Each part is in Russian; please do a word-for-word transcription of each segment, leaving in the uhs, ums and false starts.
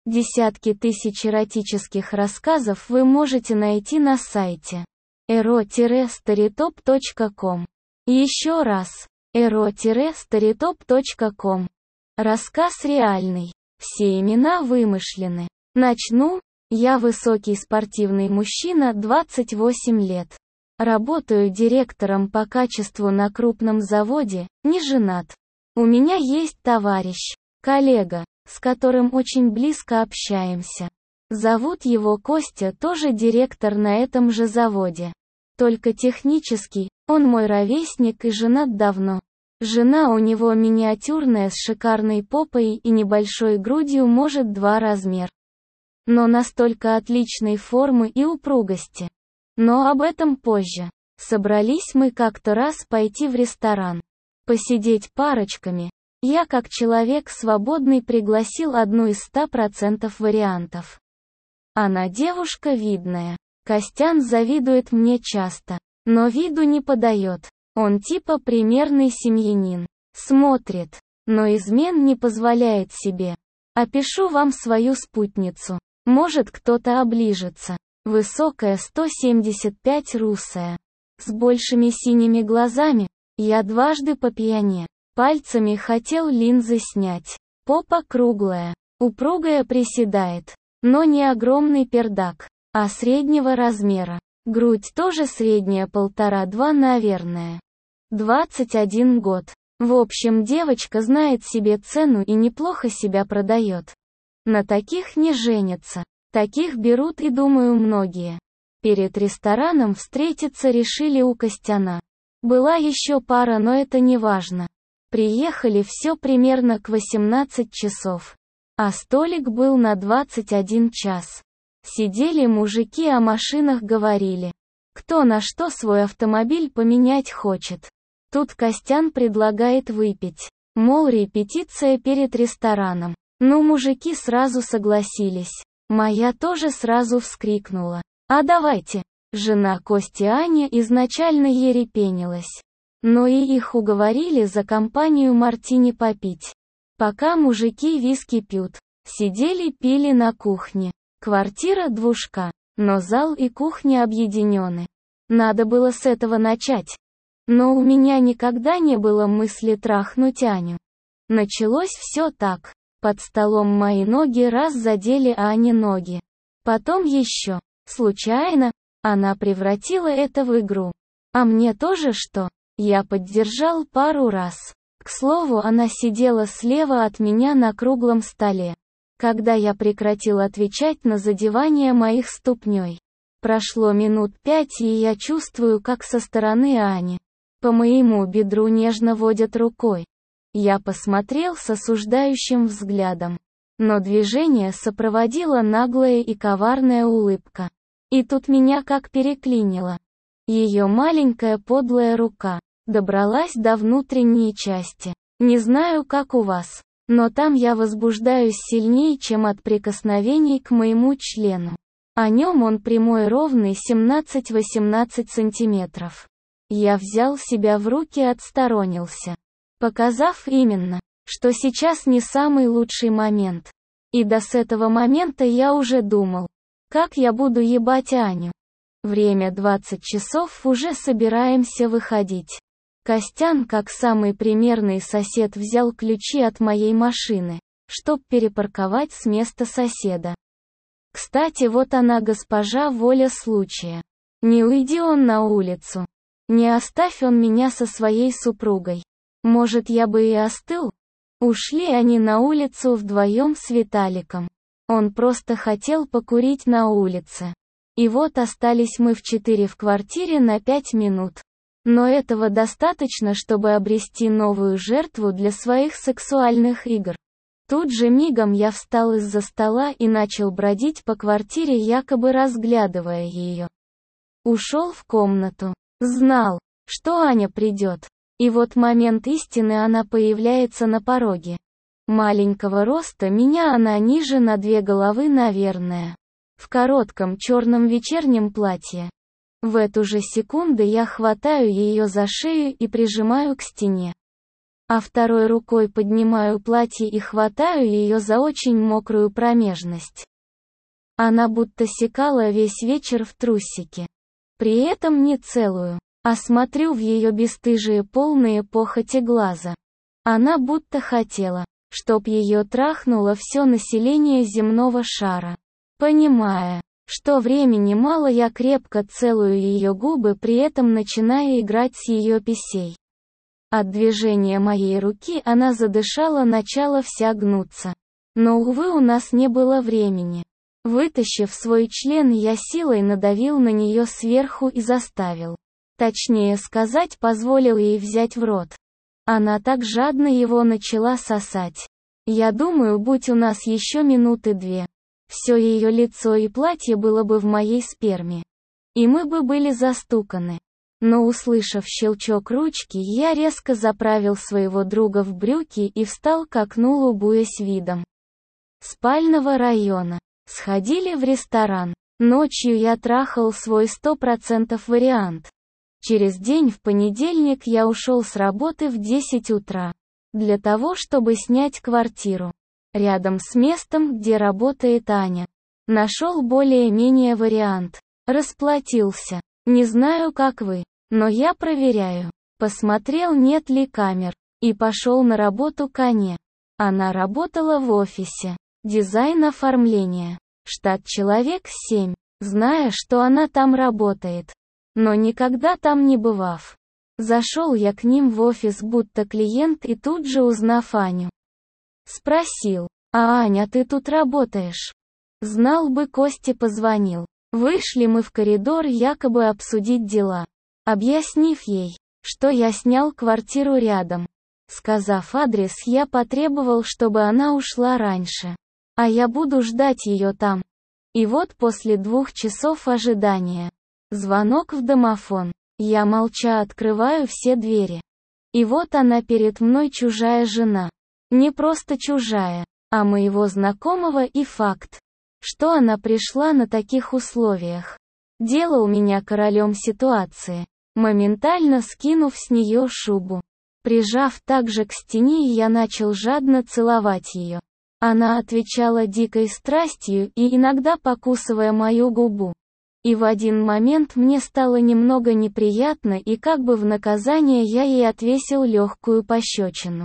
Десятки тысяч эротических рассказов вы можете найти на сайте эро старитоп точка ком. Еще раз. эро старитоп точка ком. Рассказ реальный. Все имена вымышлены. Начну. Я высокий спортивный мужчина, двадцать восемь лет. Работаю директором по качеству на крупном заводе, не женат. У меня есть товарищ, коллега, с которым очень близко общаемся. Зовут его Костя, тоже директор на этом же заводе. Только технически, он мой ровесник и женат давно. Жена у него миниатюрная с шикарной попой и небольшой грудью, может два размера. Но настолько отличной формы и упругости. Но об этом позже. Собрались мы как-то раз пойти в ресторан. Посидеть парочками. Я как человек свободный пригласил одну из ста процентов вариантов. Она девушка видная. Костян завидует мне часто. Но виду не подает. Он типа примерный семьянин. Смотрит. Но измен не позволяет себе. Опишу вам свою спутницу. Может кто-то оближется. Высокая сто семьдесят пять, русая. С большими синими глазами. Я дважды по пьяне. Пальцами хотел линзы снять. Попа круглая. Упругая, приседает. Но не огромный пердак, а среднего размера. Грудь тоже средняя, полтора-два, наверное. двадцать один год. В общем, девочка знает себе цену и неплохо себя продает. На таких не женятся. Таких берут, и думаю, многие. Перед рестораном встретиться решили у Костяна. Была еще пара, но это не важно. Приехали все примерно к восемнадцати часов. А столик был на двадцать один час. Сидели мужики, о машинах говорили. Кто на что свой автомобиль поменять хочет. Тут Костян предлагает выпить. Мол, репетиция перед рестораном. Ну, мужики сразу согласились. Моя тоже сразу вскрикнула. А давайте. Жена Кости Аня изначально ерепенилась. Но и их уговорили за компанию мартини попить. Пока мужики виски пьют. Сидели, пили на кухне. Квартира двушка. Но зал и кухня объединены. Надо было с этого начать. Но у меня никогда не было мысли трахнуть Аню. Началось все так. Под столом мои ноги раз задели Ане ноги. Потом еще. Случайно. Она превратила это в игру. А мне тоже что? Я поддержал пару раз. К слову, она сидела слева от меня на круглом столе. Когда я прекратил отвечать на задевание моих ступней. Прошло минут пять, и я чувствую, как со стороны Ани по моему бедру нежно водят рукой. Я посмотрел с осуждающим взглядом. Но движение сопроводила наглая и коварная улыбка. И тут меня как переклинило. Ее маленькая подлая рука добралась до внутренней части. Не знаю, как у вас, но там я возбуждаюсь сильнее, чем от прикосновений к моему члену. О нем он прямой, ровный, семнадцать-восемнадцать сантиметров. Я взял себя в руки и отсторонился, показав именно, что сейчас не самый лучший момент. И до с этого момента я уже думал, как я буду ебать Аню. Время двадцать часов, уже собираемся выходить. Костян, как самый примерный сосед, взял ключи от моей машины, чтоб перепарковать с места соседа. Кстати, вот она, госпожа воля случая. Не уйди он на улицу. Не оставь он меня со своей супругой. Может, я бы и остыл? Ушли они на улицу вдвоем с Виталиком. Он просто хотел покурить на улице. И вот остались мы в четыре в квартире на пять минут. Но этого достаточно, чтобы обрести новую жертву для своих сексуальных игр. Тут же мигом я встал из-за стола и начал бродить по квартире, якобы разглядывая ее. Ушел в комнату. Знал, что Аня придет. И вот момент истины, она появляется на пороге. Маленького роста меня она ниже на две головы, наверное. В коротком черном вечернем платье. В эту же секунду я хватаю ее за шею и прижимаю к стене. а второй рукой поднимаю платье и хватаю ее за очень мокрую промежность. Она будто секала весь вечер в трусике. При этом не целую, а смотрю в ее бесстыжие полные похоти глаза. Она будто хотела, чтоб ее трахнуло все население земного шара. Понимая, что времени мало, я крепко целую ее губы, при этом начиная играть с ее писей. От движения моей руки она задышала, начала вся гнуться. Но, увы, у нас не было времени. Вытащив свой член, я силой надавил на нее сверху и заставил. Точнее сказать, позволил ей взять в рот. Она так жадно его начала сосать. Я думаю, будь у нас еще минуты две, все ее лицо и платье было бы в моей сперме. И мы бы были застуканы. Но, услышав щелчок ручки, я резко заправил своего друга в брюки и встал к окну, любуясь видом спального района. Сходили в ресторан. Ночью я трахал свой сто процентов вариант. Через день в понедельник я ушел с работы в десять утра. Для того, чтобы снять квартиру. Рядом с местом, где работает Аня. Нашел более-менее вариант. Расплатился. Не знаю, как вы, но я проверяю. Посмотрел, нет ли камер. И пошел на работу к Ане. Она работала в офисе. Дизайн оформления. Штат человек семь. Зная, что она там работает. Но никогда там не бывав. Зашел я к ним в офис будто клиент и тут же, узнав Аню, спросил: «А, Аня, ты тут работаешь?» Знал бы, Косте позвонил. Вышли мы в коридор якобы обсудить дела. Объяснив ей, что я снял квартиру рядом. Сказав адрес, я потребовал, чтобы она ушла раньше. А я буду ждать ее там. И вот после двух часов ожидания. Звонок в домофон. Я молча открываю все двери. И вот она перед мной, чужая жена. Не просто чужая, а моего знакомого, и факт, что она пришла на таких условиях. Дело у меня королем ситуации. Моментально скинув с нее шубу. Прижав также к стене, я начал жадно целовать ее. Она отвечала дикой страстью и иногда покусывая мою губу. И в один момент мне стало немного неприятно, и как бы в наказание я ей отвесил легкую пощечину.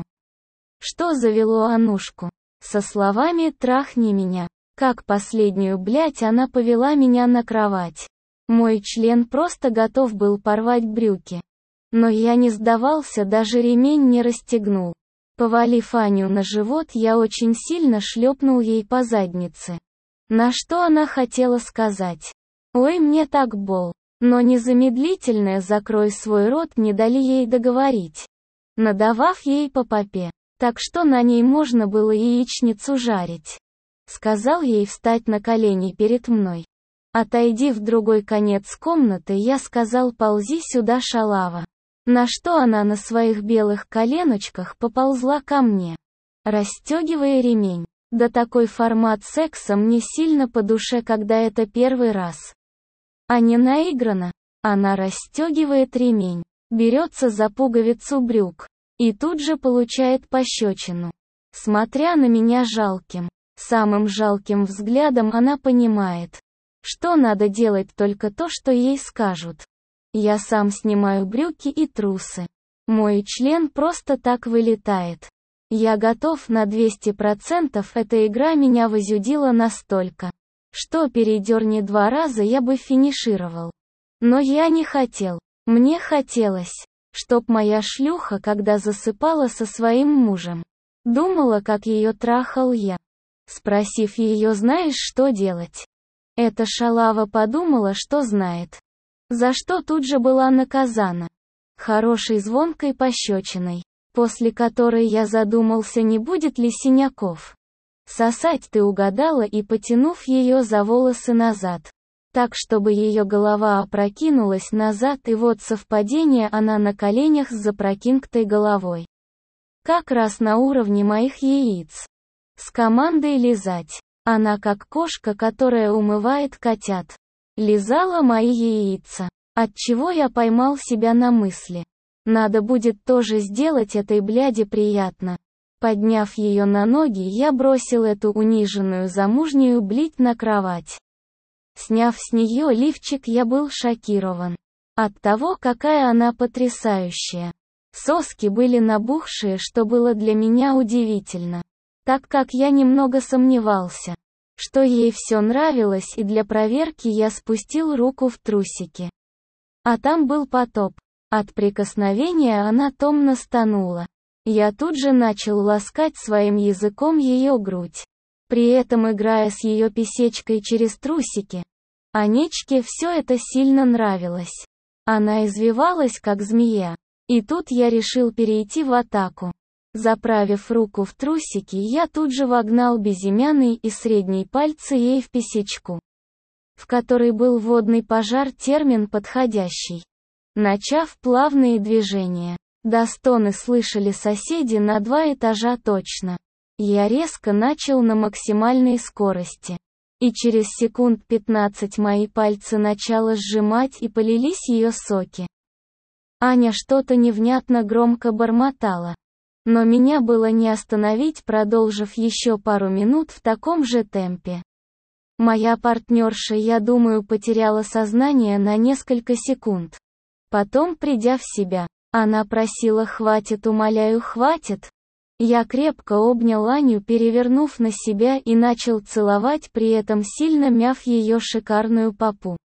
Что завело Анушку? Со словами «трахни меня». Как последнюю блядь, она повела меня на кровать. Мой член просто готов был порвать брюки. Но я не сдавался, даже ремень не расстегнул. Повалив Аню на живот, я очень сильно шлепнул ей по заднице. На что она хотела сказать: «Ой, мне так бол». Но незамедлительное «закрой свой рот» не дали ей договорить, надавав ей по попе, так что на ней можно было яичницу жарить. Сказал ей встать на колени перед мной. Отойди в другой конец комнаты, я сказал: ползи сюда, шалава. На что она на своих белых коленочках поползла ко мне, расстегивая ремень. Да такой формат секса мне сильно по душе, когда это первый раз. А не наиграно. Она расстегивает ремень, берется за пуговицу брюк. И тут же получает пощечину. Смотря на меня жалким, самым жалким взглядом, она понимает, что надо делать только то, что ей скажут. Я сам снимаю брюки и трусы. Мой член просто так вылетает. Я готов на двести процентов, эта игра меня возюдила настолько, что передерни два раза я бы финишировал. Но я не хотел. Мне хотелось, чтоб моя шлюха, когда засыпала со своим мужем, думала, как ее трахал я. Спросив ее: знаешь, что делать? Эта шалава подумала, что знает. За что тут же была наказана хорошей звонкой пощечиной, после которой я задумался, не будет ли синяков. Сосать ты угадала, и потянув ее за волосы назад, так чтобы ее голова опрокинулась назад, и вот совпадение, она на коленях с запрокинутой головой. Как раз на уровне моих яиц. С командой лизать. Она как кошка, которая умывает котят. Лизала мои яйца, отчего я поймал себя на мысли, Надо будет тоже сделать этой бляди приятно. Подняв ее на ноги, я бросил эту униженную замужнюю блядь на кровать. Сняв с нее лифчик, я был шокирован. От того, какая она потрясающая. Соски были набухшие, что было для меня удивительно. Так как я немного сомневался, что ей все нравилось, и для проверки я спустил руку в трусики. А там был потоп. От прикосновения она томно стонула. Я тут же начал ласкать своим языком ее грудь, при этом играя с ее писечкой через трусики. Анечке все это сильно нравилось. Она извивалась как змея. И тут я решил перейти в атаку. Заправив руку в трусики, я тут же вогнал безымянный и средний пальцы ей в писечку, в которой был водный пожар, термин подходящий. Начав плавные движения, до стоны слышали соседи на два этажа точно. Я резко начал на максимальной скорости. И через секунд пятнадцать мои пальцы начало сжимать и полились ее соки. Аня что-то невнятно громко бормотала. Но меня было не остановить, продолжив еще пару минут в таком же темпе. Моя партнерша, я думаю, потеряла сознание на несколько секунд. Потом, придя в себя, она просила: «Хватит, умоляю, хватит». Я крепко обнял Аню, перевернув на себя, и начал целовать, при этом сильно мяв ее шикарную попу.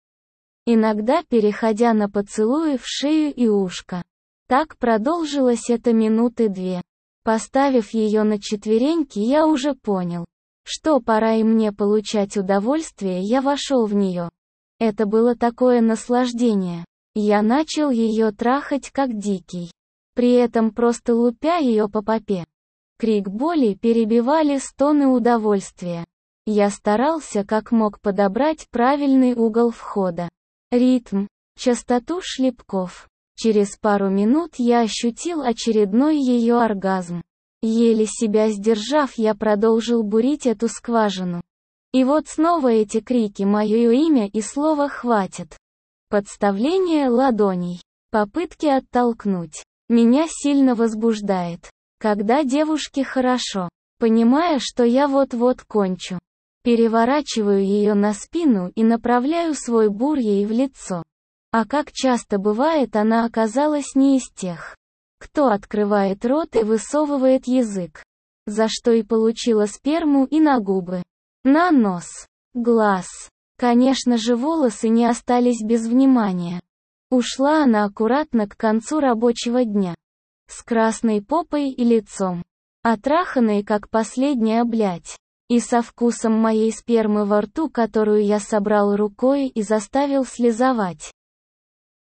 Иногда переходя на поцелуи в шею и ушко. Так продолжилось это минуты две. Поставив ее на четвереньки, я уже понял, что пора и мне получать удовольствие. Я вошел в нее. Это было такое наслаждение. Я начал ее трахать как дикий, при этом просто лупя ее по попе. Крик боли перебивали стоны удовольствия. Я старался как мог подобрать правильный угол входа, ритм, частоту шлепков. Через пару минут я ощутил очередной ее оргазм. Еле себя сдержав, я продолжил бурить эту скважину. И вот снова эти крики, мое имя и слово «хватит». Подставление ладоней. Попытки оттолкнуть. Меня сильно возбуждает, когда девушке хорошо. Понимая, что я вот-вот кончу, переворачиваю ее на спину и направляю свой бур ей в лицо. А как часто бывает, она оказалась не из тех, кто открывает рот и высовывает язык, за что и получила сперму и на губы, на нос, глаз. Конечно же, волосы не остались без внимания. Ушла она аккуратно к концу рабочего дня, с красной попой и лицом, отраханной как последняя блядь, и со вкусом моей спермы во рту, которую я собрал рукой и заставил слизывать.